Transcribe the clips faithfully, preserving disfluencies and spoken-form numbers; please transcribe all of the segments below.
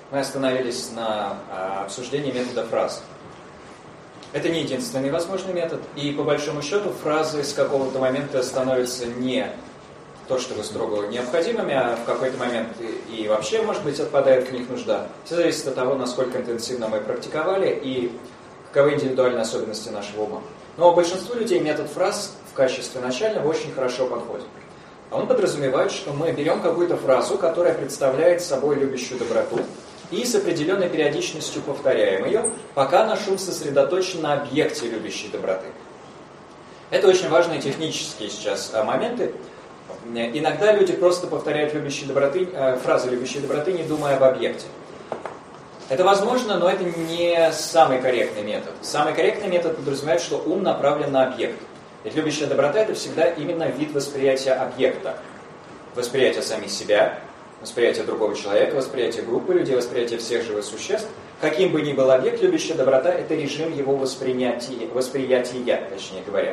мы остановились на а, обсуждении метода фраз. Это не единственный возможный метод, и по большому счету фразы с какого-то момента становятся не то, чтобы строго необходимыми, а в какой-то момент и, и вообще, может быть, отпадает в них нужда. Все зависит от того, насколько интенсивно мы практиковали и каковы индивидуальные особенности нашего ума. Но большинству людей метод фраз в качестве начального очень хорошо подходит. А он подразумевает, что мы берем какую-то фразу, которая представляет собой любящую доброту, и с определенной периодичностью повторяем ее, пока наш ум сосредоточен на объекте любящей доброты. Это очень важные технические сейчас моменты. Иногда люди просто повторяют любящие доброты, фразы любящей доброты, не думая об объекте. Это возможно, но это не самый корректный метод. Самый корректный метод подразумевает, что ум направлен на объект. Ведь любящая доброта – это всегда именно вид восприятия объекта. Восприятие самих себя, восприятие другого человека, восприятие группы людей, восприятие всех живых существ. Каким бы ни был объект, любящая доброта – это режим его восприятия, восприятия, точнее говоря.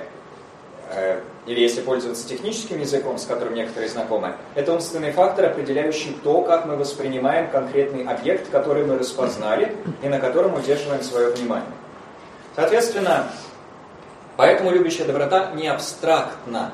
Или если пользоваться техническим языком, с которым некоторые знакомы, это умственный фактор, определяющий то, как мы воспринимаем конкретный объект, который мы распознали и на котором удерживаем свое внимание. Соответственно, поэтому любящая доброта не абстрактна.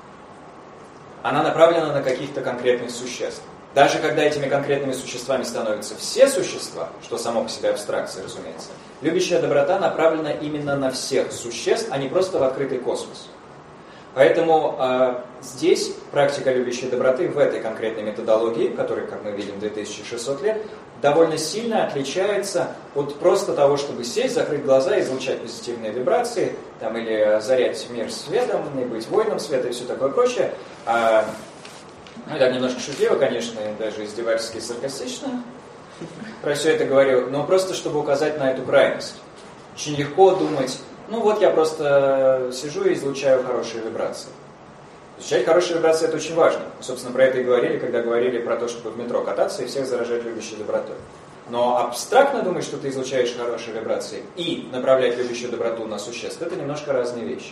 Она направлена на каких-то конкретных существ. Даже когда этими конкретными существами становятся все существа, что само по себе абстракция, разумеется, любящая доброта направлена именно на всех существ, а не просто в открытый космос. Поэтому э, здесь практика любящей доброты в этой конкретной методологии, которой, как мы видим, две тысячи шестьсот лет, довольно сильно отличается от просто того, чтобы сесть, закрыть глаза, излучать позитивные вибрации, там, или озарять мир светом, и быть воином света и все такое прочее. А, ну, так немножко шутливо, конечно, даже издевательски и саркастично про все это говорю, но просто чтобы указать на эту крайность. Очень легко думать, ну вот я просто сижу и излучаю хорошие вибрации. Излучать хорошие вибрации – это очень важно. Собственно, про это и говорили, когда говорили про то, чтобы в метро кататься и всех заражать любящей добротой. Но абстрактно думать, что ты излучаешь хорошие вибрации, и направлять любящую доброту на существ – это немножко разные вещи.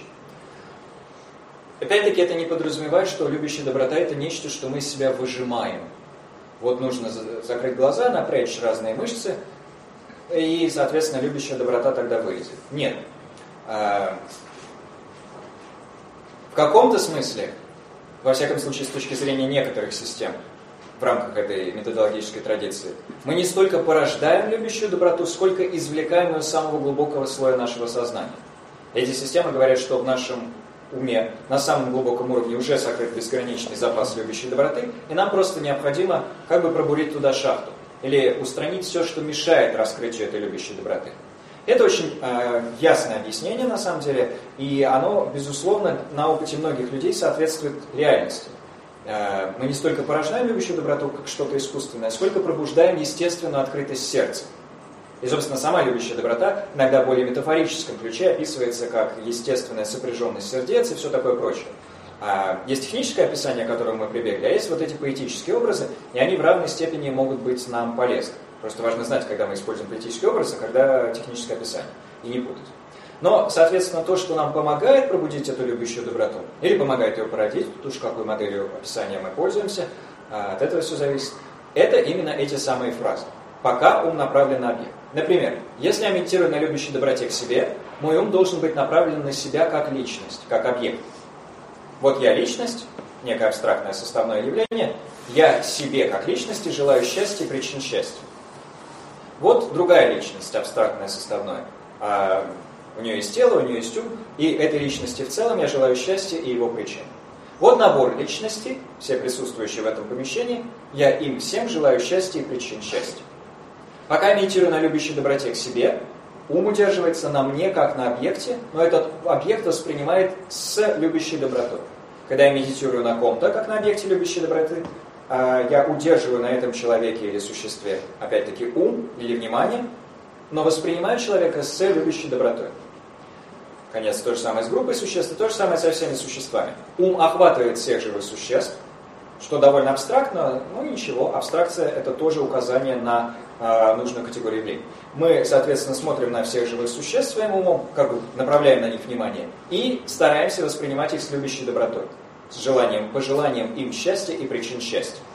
Опять-таки, это не подразумевает, что любящая доброта – это нечто, что мы из себя выжимаем. Вот нужно закрыть глаза, напрячь разные мышцы, и, соответственно, любящая доброта тогда вылезет. Нет. В каком-то смысле, во всяком случае, с точки зрения некоторых систем, в рамках этой методологической традиции, мы не столько порождаем любящую доброту, сколько извлекаем ее из самого глубокого слоя нашего сознания. Эти системы говорят, что в нашем уме на самом глубоком уровне уже сокрыт безграничный запас любящей доброты, и нам просто необходимо как бы пробурить туда шахту, или устранить все, что мешает раскрытию этой любящей доброты. Это очень э, ясное объяснение, на самом деле, и оно, безусловно, на опыте многих людей соответствует реальности. Э, мы не столько порождаем любящую доброту, как что-то искусственное, сколько пробуждаем естественную открытость сердца. И, собственно, сама любящая доброта иногда в более метафорическом ключе описывается как естественная сопряженность сердец и все такое прочее. Э, есть техническое описание, к которому мы прибегли, а есть вот эти поэтические образы, и они в равной степени могут быть нам полезны. Просто важно знать, когда мы используем поэтический образ, а когда техническое описание, и не путать. Но, соответственно, то, что нам помогает пробудить эту любящую доброту, или помогает ее породить, тут уж какой моделью описания мы пользуемся, от этого все зависит, это именно эти самые фразы. Пока ум направлен на объект. Например, если я медитирую на любящей доброте к себе, мой ум должен быть направлен на себя как личность, как объект. Вот я личность, некое абстрактное составное явление, я себе как личности желаю счастья и причин счастья. Вот другая личность, абстрактное составное. А у нее есть тело, у нее есть ум, и этой личности в целом я желаю счастья и его причин. Вот набор личностей, все присутствующие в этом помещении, я им всем желаю счастья и причин счастья. Пока я медитирую на любящей доброте к себе, ум удерживается на мне как на объекте, но этот объект воспринимает с любящей добротой. Когда я медитирую на ком-то, как на объекте любящей доброты, я удерживаю на этом человеке или существе, опять-таки, ум или внимание, но воспринимаю человека с любящей добротой. Конец, то же самое с группой существ, и то же самое со всеми существами. Ум охватывает всех живых существ, что довольно абстрактно, но ничего, абстракция – это тоже указание на э, нужную категорию явлений. Мы, соответственно, смотрим на всех живых существ своим умом, как бы направляем на них внимание, и стараемся воспринимать их с любящей добротой. С желанием, пожеланием им счастья и причин счастья.